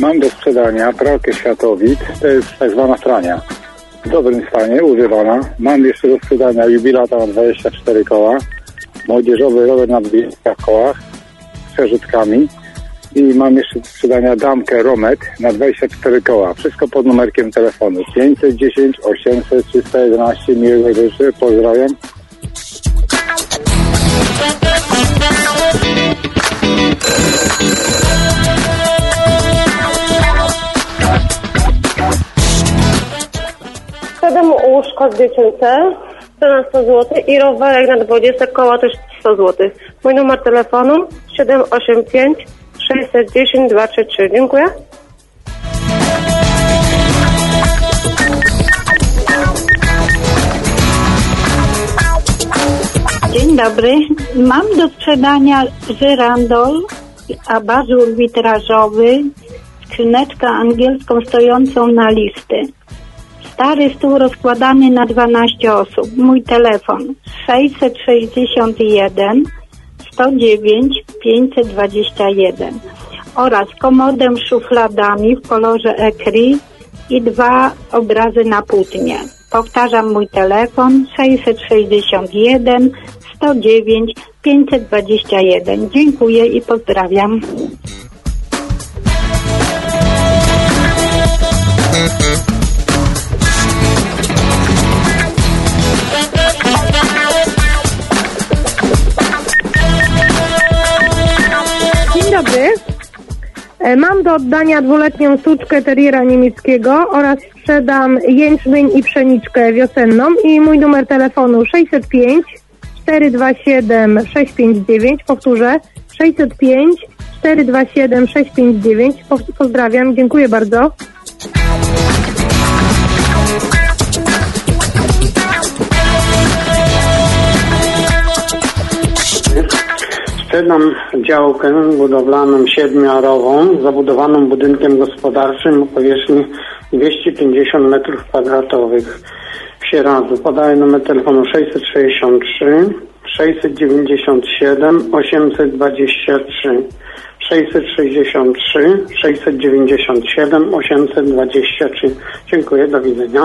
Mam do sprzedania pralkę Światowit, to jest tak zwana prania. W dobrym stanie, używana. Mam jeszcze do sprzedania Jubilata na 24 koła, młodzieżowy rower na 20 kołach z przerzutkami i mam jeszcze do sprzedania damkę Romet na 24 koła. Wszystko pod numerkiem telefonu 510 800 311. Miłego życzę, pozdrawiam. Sprzedam łóżko dziecięce na 100 zł i rowerek na 20 koła też 100 zł. Mój numer telefonu 785 610 233. Dziękuję. Dzień dobry. Mam do sprzedania żyrandol, abazur witrażowy, skrzyneczkę angielską stojącą na listy. Stary stół rozkładany na 12 osób. Mój telefon 661 109 521 oraz komodę z szufladami w kolorze ecri i 2 obrazy na płótnie. Powtarzam mój telefon 661 109 521. Dziękuję i pozdrawiam. Dzień dobry. Mam do oddania 2-letnią suczkę teriera niemieckiego oraz sprzedam jęczmień i pszeniczkę wiosenną i mój numer telefonu 605 427 659. Powtórzę 605 427 659. Pozdrawiam, dziękuję bardzo. Sprzedam działkę budowlaną 7-arową, zabudowaną budynkiem gospodarczym o powierzchni 250 m2 w Sieradzu. Podaję numer telefonu 663 697 823 663 697 823. Dziękuję, do widzenia.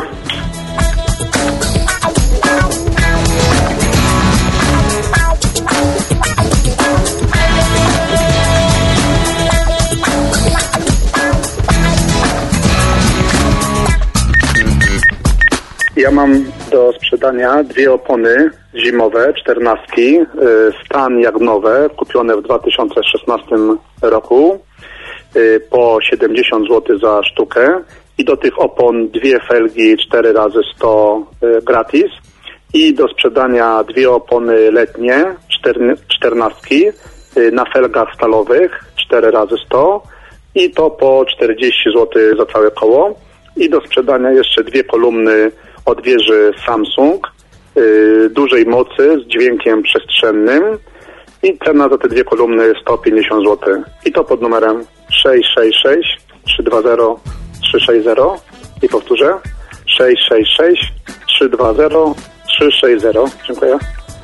Ja mam do sprzedania 2 opony zimowe, 14, stan jak nowe, kupione w 2016 roku, po 70 zł za sztukę i do tych opon 2 felgi 4x100 gratis i do sprzedania 2 opony letnie, 14 na felgach stalowych 4x100 i to po 40 zł za całe koło i do sprzedania jeszcze 2 kolumny od wieży Samsung dużej mocy z dźwiękiem przestrzennym i cena za te 2 kolumny 150 zł. I to pod numerem 666 320 360 i powtórzę 666 320 360. Dziękuję.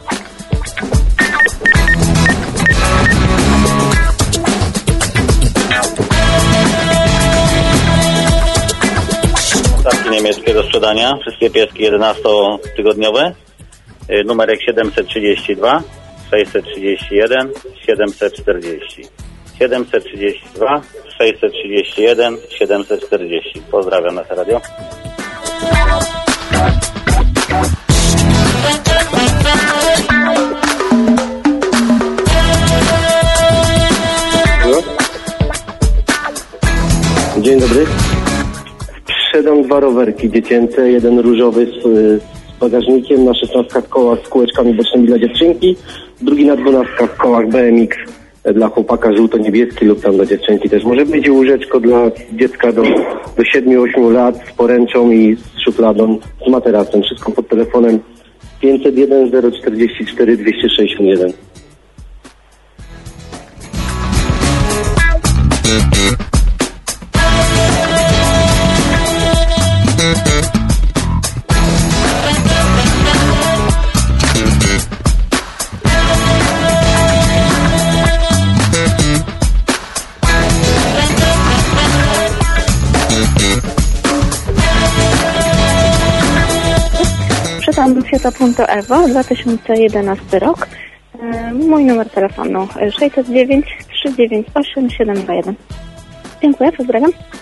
Ptaszki niemieckie do sprzedania, wszystkie pieski 11-tygodniowe, numerek 732 631 740 732 631 740. Pozdrawiam na radio. Dzień dobry. Sprzedam 2 rowerki dziecięce, jeden różowy z bagażnikiem na 16 kołach z kółeczkami bocznymi dla dziewczynki, drugi na 12 kołach BMX dla chłopaka żółto-niebieski lub tam dla dziewczynki też. Może być łóżeczko dla dziecka do 7-8 lat z poręczą i z szufladą, z materacem. Wszystko pod telefonem 501 044 261. Sprzedam Fiata Punto Evo, 2011 rok. Mój numer telefonu 609 398 721. Dziękuję, pozdrawiam.